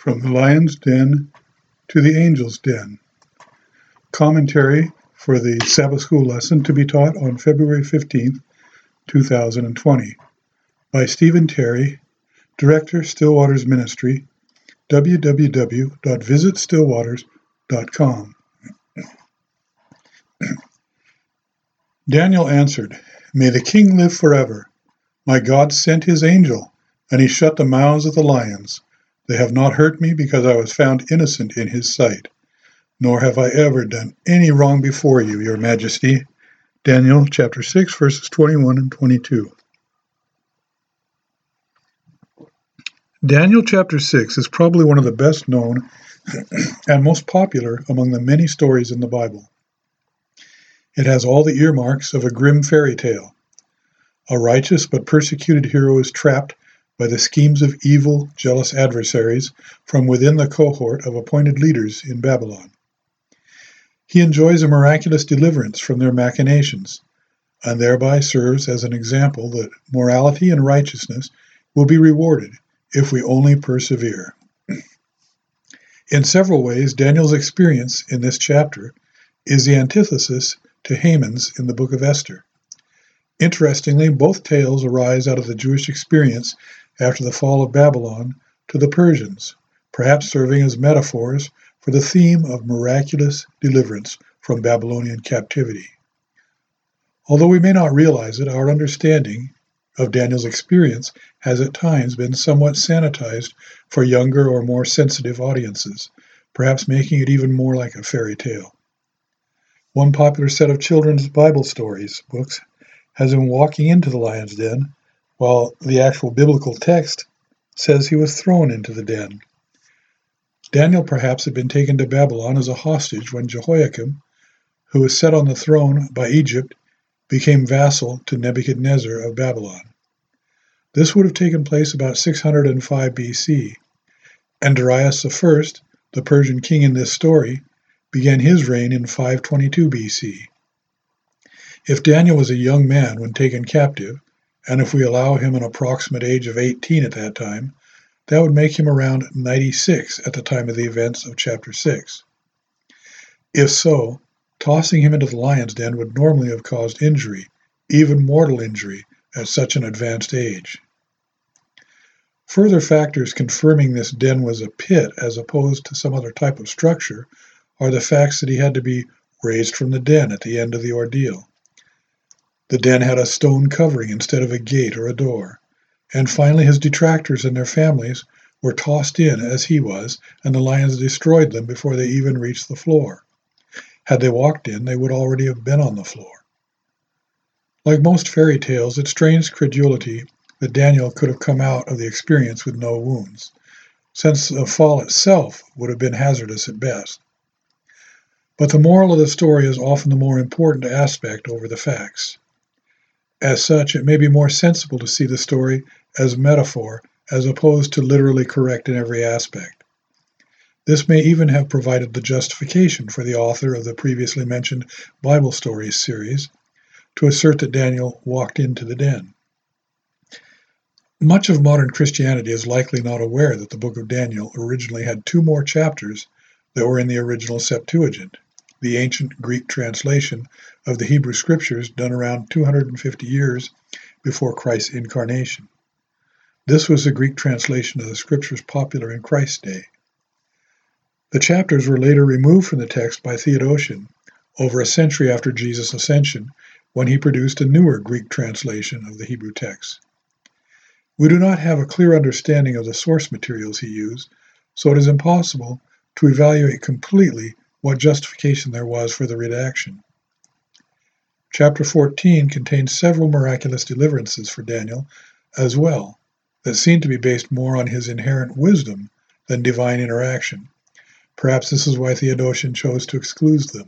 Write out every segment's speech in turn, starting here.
From the Lion's Den to the Angel's Den. Commentary for the Sabbath School lesson to be taught on February 15th, 2020 by Stephen Terry, Director, Stillwaters Ministry, www.visitstillwaters.com. Daniel answered, "May the king live forever. My God sent his angel, and he shut the mouths of the lions. They have not hurt me because I was found innocent in his sight. Nor have I ever done any wrong before you, your majesty." Daniel chapter 6, verses 21 and 22. Daniel chapter 6 is probably one of the best known and most popular among the many stories in the Bible. It has all the earmarks of a grim fairy tale. A righteous but persecuted hero is trapped by the schemes of evil, jealous adversaries from within the cohort of appointed leaders in Babylon. He enjoys a miraculous deliverance from their machinations, and thereby serves as an example that morality and righteousness will be rewarded if we only persevere. In several ways, Daniel's experience in this chapter is the antithesis to Haman's in the book of Esther. Interestingly, both tales arise out of the Jewish experience after the fall of Babylon to the Persians, perhaps serving as metaphors for the theme of miraculous deliverance from Babylonian captivity. Although we may not realize it, our understanding of Daniel's experience has at times been somewhat sanitized for younger or more sensitive audiences, perhaps making it even more like a fairy tale. One popular set of children's Bible stories books has him walking into the lion's den, while the actual biblical text says he was thrown into the den. Daniel perhaps had been taken to Babylon as a hostage when Jehoiakim, who was set on the throne by Egypt, became vassal to Nebuchadnezzar of Babylon. This would have taken place about 605 BC, and Darius I, the Persian king in this story, began his reign in 522 BC. If Daniel was a young man when taken captive, and if we allow him an approximate age of 18 at that time, that would make him around 96 at the time of the events of chapter 6. If so, tossing him into the lion's den would normally have caused injury, even mortal injury, at such an advanced age. Further factors confirming this den was a pit as opposed to some other type of structure are the facts that he had to be raised from the den at the end of the ordeal. The den had a stone covering instead of a gate or a door. And finally, his detractors and their families were tossed in as he was, and the lions destroyed them before they even reached the floor. Had they walked in, they would already have been on the floor. Like most fairy tales, it strains credulity that Daniel could have come out of the experience with no wounds, since the fall itself would have been hazardous at best. But the moral of the story is often the more important aspect over the facts. As such, it may be more sensible to see the story as metaphor as opposed to literally correct in every aspect. This may even have provided the justification for the author of the previously mentioned Bible Stories series to assert that Daniel walked into the den. Much of modern Christianity is likely not aware that the book of Daniel originally had 2 more chapters that were in the original Septuagint, the ancient Greek translation of the Hebrew Scriptures done around 250 years before Christ's incarnation. This was the Greek translation of the Scriptures popular in Christ's day. The chapters were later removed from the text by Theodotion over a century after Jesus' ascension, when he produced a newer Greek translation of the Hebrew text. We do not have a clear understanding of the source materials he used, so it is impossible to evaluate completely what justification there was for the redaction. Chapter 14 contains several miraculous deliverances for Daniel as well, that seem to be based more on his inherent wisdom than divine interaction. Perhaps this is why Theodotion chose to exclude them.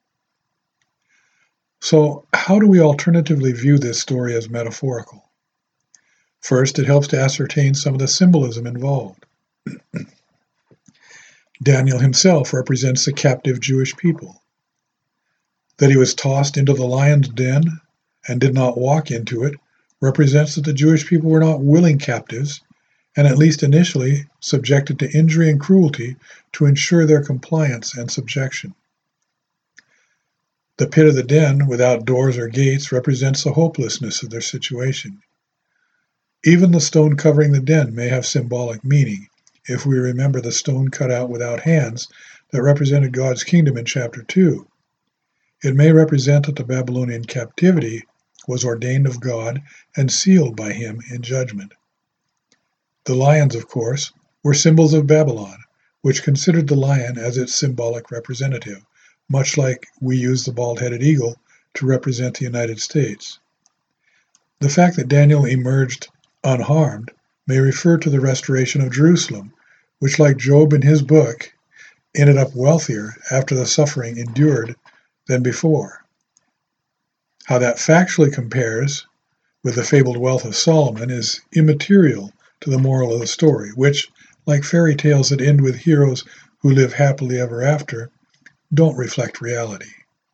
So, how do we alternatively view this story as metaphorical? First, it helps to ascertain some of the symbolism involved. Daniel himself represents the captive Jewish people. That he was tossed into the lion's den and did not walk into it represents that the Jewish people were not willing captives, and at least initially subjected to injury and cruelty to ensure their compliance and subjection. The pit of the den, without doors or gates, represents the hopelessness of their situation. Even the stone covering the den may have symbolic meaning, if we remember the stone cut out without hands that represented God's kingdom in chapter 2. It may represent that the Babylonian captivity was ordained of God and sealed by him in judgment. The lions, of course, were symbols of Babylon, which considered the lion as its symbolic representative, much like we use the bald-headed eagle to represent the United States. The fact that Daniel emerged unharmed may refer to the restoration of Jerusalem, which, like Job in his book, ended up wealthier after the suffering endured than before. How that factually compares with the fabled wealth of Solomon is immaterial to the moral of the story, which, like fairy tales that end with heroes who live happily ever after, don't reflect reality.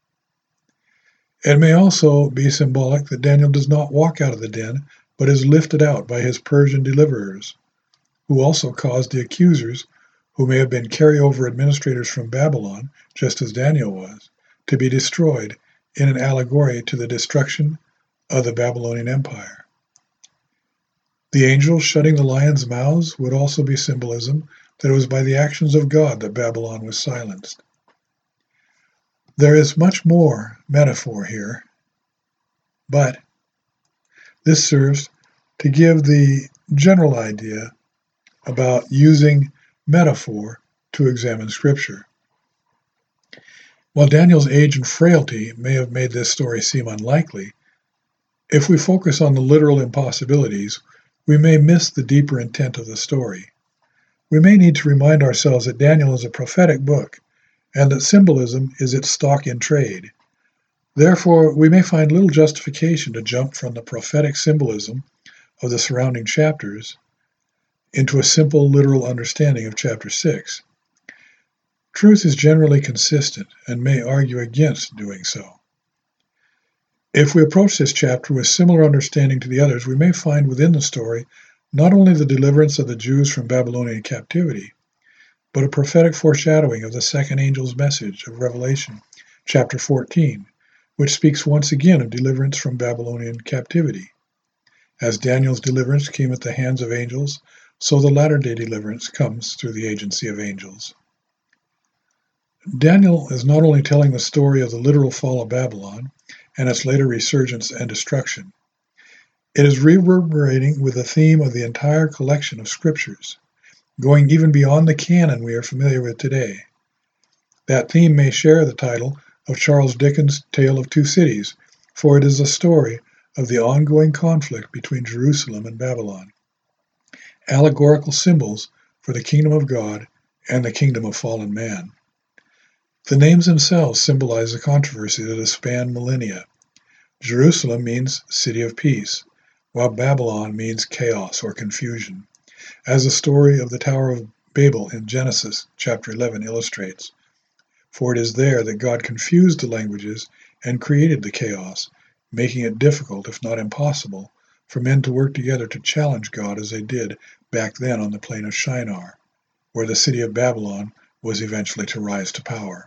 It may also be symbolic that Daniel does not walk out of the den, but is lifted out by his Persian deliverers, who also caused the accusers, who may have been carryover administrators from Babylon, just as Daniel was, to be destroyed in an allegory to the destruction of the Babylonian Empire. The angels shutting the lions' mouths would also be symbolism that it was by the actions of God that Babylon was silenced. There is much more metaphor here, but this serves to give the general idea about using metaphor to examine Scripture. While Daniel's age and frailty may have made this story seem unlikely, if we focus on the literal impossibilities, we may miss the deeper intent of the story. We may need to remind ourselves that Daniel is a prophetic book, and that symbolism is its stock in trade. Therefore, we may find little justification to jump from the prophetic symbolism of the surrounding chapters into a simple literal understanding of chapter 6. Truth is generally consistent and may argue against doing so. If we approach this chapter with similar understanding to the others, we may find within the story not only the deliverance of the Jews from Babylonian captivity, but a prophetic foreshadowing of the second angel's message of Revelation, chapter 14, which speaks once again of deliverance from Babylonian captivity. As Daniel's deliverance came at the hands of angels, so the latter-day deliverance comes through the agency of angels. Daniel is not only telling the story of the literal fall of Babylon and its later resurgence and destruction, it is reverberating with the theme of the entire collection of scriptures, going even beyond the canon we are familiar with today. That theme may share the title of Charles Dickens' Tale of Two Cities, for it is a story of the ongoing conflict between Jerusalem and Babylon, allegorical symbols for the kingdom of God and the kingdom of fallen man. The names themselves symbolize the controversy that has spanned millennia. Jerusalem means city of peace, while Babylon means chaos or confusion, as the story of the Tower of Babel in Genesis chapter 11 illustrates. For it is there that God confused the languages and created the chaos, making it difficult, if not impossible, for men to work together to challenge God as they did back then on the plain of Shinar, where the city of Babylon was eventually to rise to power.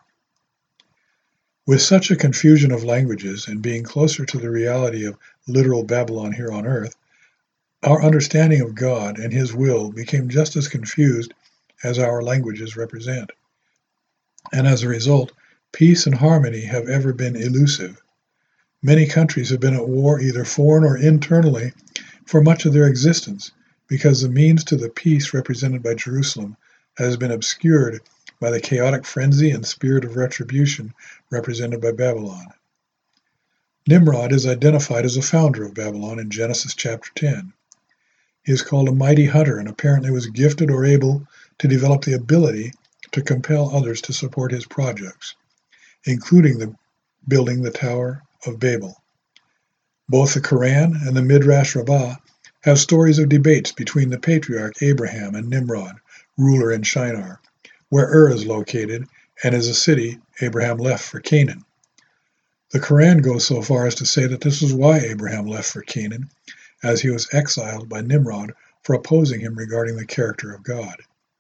With such a confusion of languages and being closer to the reality of literal Babylon here on earth, our understanding of God and His will became just as confused as our languages represent. And as a result, peace and harmony have ever been elusive. Many countries have been at war either foreign or internally for much of their existence because the means to the peace represented by Jerusalem has been obscured by the chaotic frenzy and spirit of retribution represented by Babylon. Nimrod is identified as the founder of Babylon in Genesis chapter 10. He is called a mighty hunter and apparently was gifted or able to develop the ability to compel others to support his projects, including building the Tower of Babel. Both the Quran and the Midrash Rabbah have stories of debates between the patriarch Abraham and Nimrod, ruler in Shinar, where Ur is located and is a city Abraham left for Canaan. The Quran goes so far as to say that this is why Abraham left for Canaan, as he was exiled by Nimrod for opposing him regarding the character of God.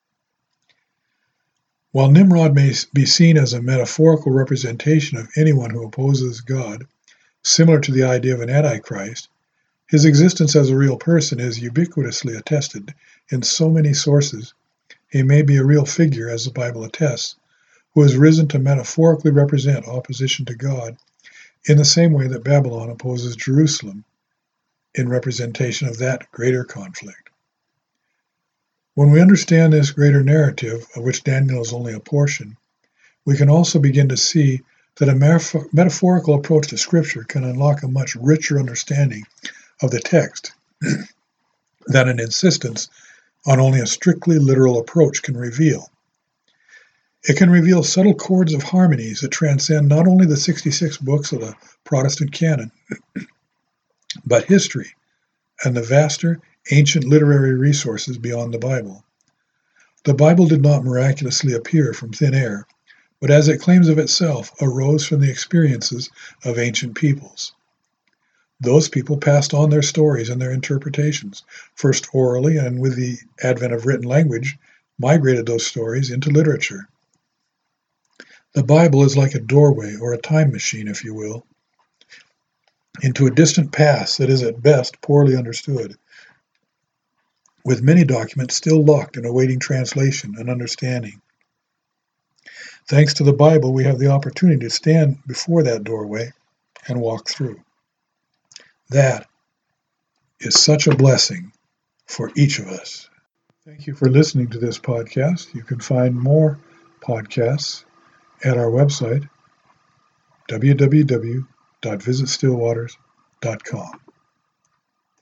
While Nimrod may be seen as a metaphorical representation of anyone who opposes God, similar to the idea of an Antichrist, his existence as a real person is ubiquitously attested in so many sources. He may be a real figure, as the Bible attests, who has risen to metaphorically represent opposition to God in the same way that Babylon opposes Jerusalem in representation of that greater conflict. When we understand this greater narrative, of which Daniel is only a portion, we can also begin to see that a metaphorical approach to Scripture can unlock a much richer understanding of the text than an insistence on only a strictly literal approach can reveal. It can reveal subtle chords of harmonies that transcend not only the 66 books of the Protestant canon, but history and the vaster, ancient literary resources beyond the Bible. The Bible did not miraculously appear from thin air, but as it claims of itself, arose from the experiences of ancient peoples. Those people passed on their stories and their interpretations, first orally, and with the advent of written language, migrated those stories into literature. The Bible is like a doorway, or a time machine, if you will, into a distant past that is at best poorly understood, with many documents still locked and awaiting translation and understanding. Thanks to the Bible, we have the opportunity to stand before that doorway and walk through. That is such a blessing for each of us. Thank you for listening to this podcast. You can find more podcasts at our website, www.visitstillwaters.com.